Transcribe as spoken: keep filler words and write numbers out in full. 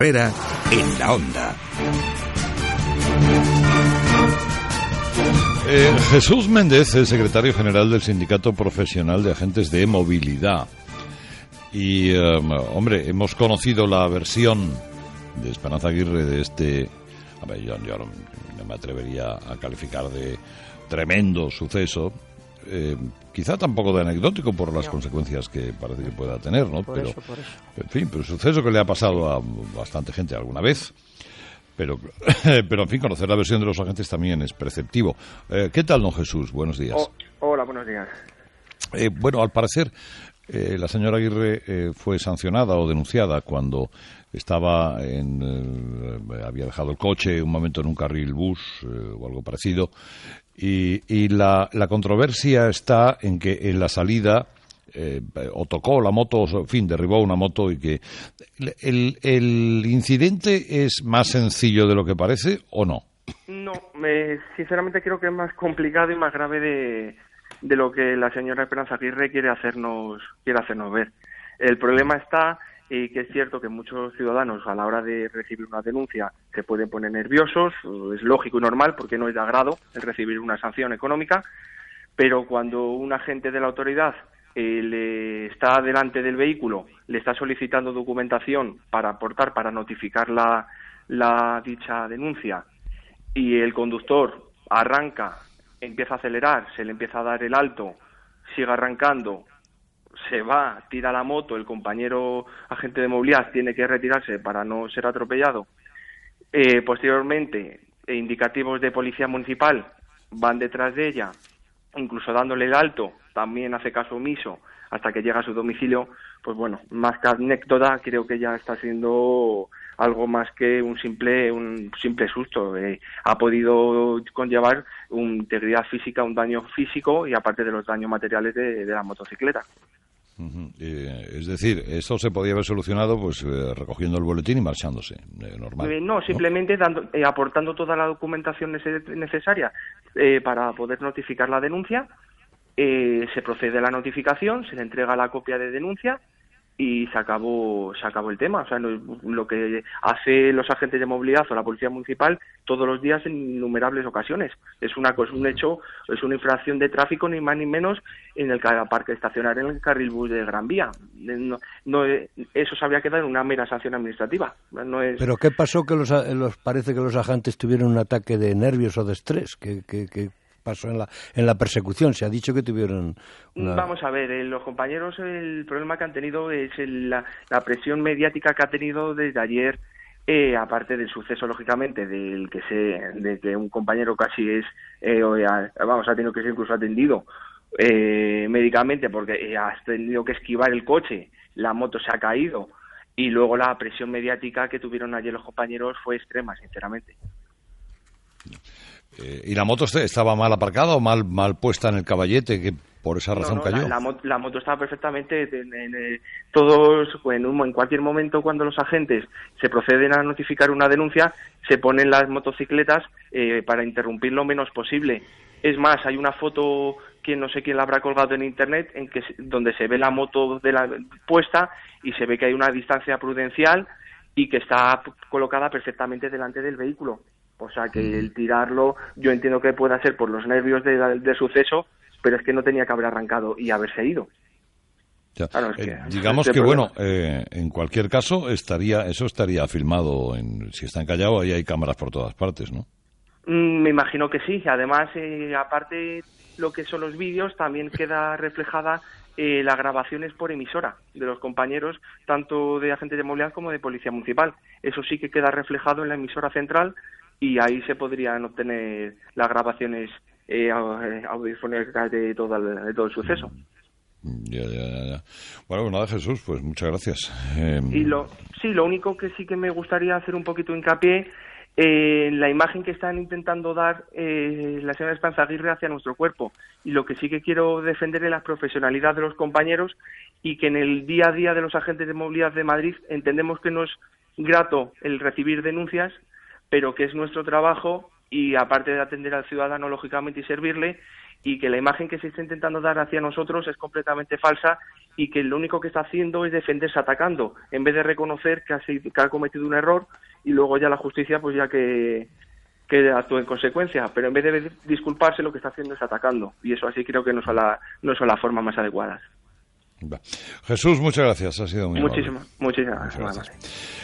Herrera en la onda. Eh, Jesús Méndez es secretario general del Sindicato Profesional de Agentes de Movilidad. Y, um, hombre, hemos conocido la versión de Esperanza Aguirre de este... A ver, yo, yo no, no me atrevería a calificar de tremendo suceso. Eh, quizá tampoco de anecdótico por las no. consecuencias que parece que pueda tener, ¿no? Por pero, eso, por eso. En fin, pero un suceso que le ha pasado a bastante gente alguna vez. Pero, pero en fin, conocer la versión de los agentes también es preceptivo. Eh, ¿Qué tal, don Jesús? Buenos días. Oh, hola, buenos días. Eh, bueno, al parecer, eh, la señora Aguirre eh, fue sancionada o denunciada cuando estaba en... Eh, había dejado el coche un momento en un carril bus eh, o algo parecido. Y, y la, la controversia está en que en la salida eh, o tocó la moto, o en fin, derribó una moto y que... ¿El, el incidente es más sencillo de lo que parece o no? No, me, sinceramente creo que es más complicado y más grave de, de lo que la señora Esperanza Aguirre quiere hacernos, quiere hacernos ver. El problema está... y que es cierto que muchos ciudadanos a la hora de recibir una denuncia se pueden poner nerviosos, es lógico y normal porque no es de agrado el recibir una sanción económica, pero cuando un agente de la autoridad eh, le está delante del vehículo, le está solicitando documentación para aportar, para notificar la, la dicha denuncia, y el conductor arranca, empieza a acelerar, se le empieza a dar el alto, sigue arrancando, se va, tira la moto, el compañero agente de movilidad tiene que retirarse para no ser atropellado. Eh, posteriormente, eh, indicativos de policía municipal van detrás de ella, incluso dándole el alto, también hace caso omiso hasta que llega a su domicilio. Pues bueno, más que anécdota, creo que ya está siendo algo más que un simple un simple susto. Eh, ha podido conllevar una integridad física, un daño físico y aparte de los daños materiales de, de la motocicleta. Uh-huh. Eh, es decir, eso se podía haber solucionado pues eh, recogiendo el boletín y marchándose, eh, normal. Eh, no, simplemente ¿no? dando, eh, aportando toda la documentación necesaria eh, para poder notificar la denuncia. Eh, se procede a la notificación, se le entrega la copia de denuncia y se acabó se acabó el tema. O sea, no, lo que hace los agentes de movilidad o la policía municipal todos los días en innumerables ocasiones. Es una cosa, un hecho, es una infracción de tráfico ni más ni menos en el parque estacionar en el carril bus de Gran Vía. No, no, eso se habría quedado en una mera sanción administrativa. No es... ¿Pero qué pasó? Que los, los parece que los agentes tuvieron un ataque de nervios o de estrés. ¿Qué, qué, qué pasó en la en la persecución? Se ha dicho que tuvieron una... Vamos a ver, eh, los compañeros, el problema que han tenido es el, la, la presión mediática que ha tenido desde ayer, eh, aparte del suceso, lógicamente, del que se de que un compañero casi es, eh, vamos, ha tenido que ser incluso atendido eh, médicamente porque ha tenido que esquivar el coche, la moto se ha caído, y luego la presión mediática que tuvieron ayer los compañeros fue extrema, sinceramente. Eh, ¿Y la moto estaba mal aparcada o mal mal puesta en el caballete que por esa razón no, no, cayó? La, la, moto, la moto estaba perfectamente en, en, en todos en, un, en cualquier momento cuando los agentes se proceden a notificar una denuncia se ponen las motocicletas eh, para interrumpir lo menos posible. Es más, hay una foto que no sé quién la habrá colgado en internet en que donde se ve la moto de la puesta y se ve que hay una distancia prudencial y que está colocada perfectamente delante del vehículo. O sea que el tirarlo, yo entiendo que pueda ser por los nervios de, de suceso, pero es que no tenía que haber arrancado y haberse ido. Ya. Claro, es que, eh, digamos que, problema. bueno, eh, en cualquier caso, estaría eso estaría filmado. En, si está en Callao, ahí hay cámaras por todas partes, ¿no? Mm, me imagino que sí. Además, eh, aparte, lo que son los vídeos, también queda reflejada eh, las grabaciones por emisora de los compañeros, tanto de agentes de movilidad como de policía municipal. Eso sí que queda reflejado en la emisora central, y ahí se podrían obtener las grabaciones eh, audiofónicas de todo el, de todo el suceso. Ya, ya, ya. Bueno, pues nada, Jesús, pues muchas gracias. Eh... Y lo, sí, lo único que sí que me gustaría hacer un poquito hincapié eh, en la imagen que están intentando dar eh, la señora Esperanza Aguirre hacia nuestro cuerpo. Y lo que sí que quiero defender es la profesionalidad de los compañeros y que en el día a día de los agentes de movilidad de Madrid entendemos que no es grato el recibir denuncias, pero que es nuestro trabajo y aparte de atender al ciudadano, lógicamente, y servirle, y que la imagen que se está intentando dar hacia nosotros es completamente falsa y que lo único que está haciendo es defenderse atacando, en vez de reconocer que ha, sido, que ha cometido un error y luego ya la justicia pues ya que, que actúe en consecuencia. Pero en vez de disculparse, lo que está haciendo es atacando, y eso así creo que no son la, no son las formas más adecuadas. Jesús, muchas gracias, ha sido muy Muchísimas, amable. muchísimas gracias.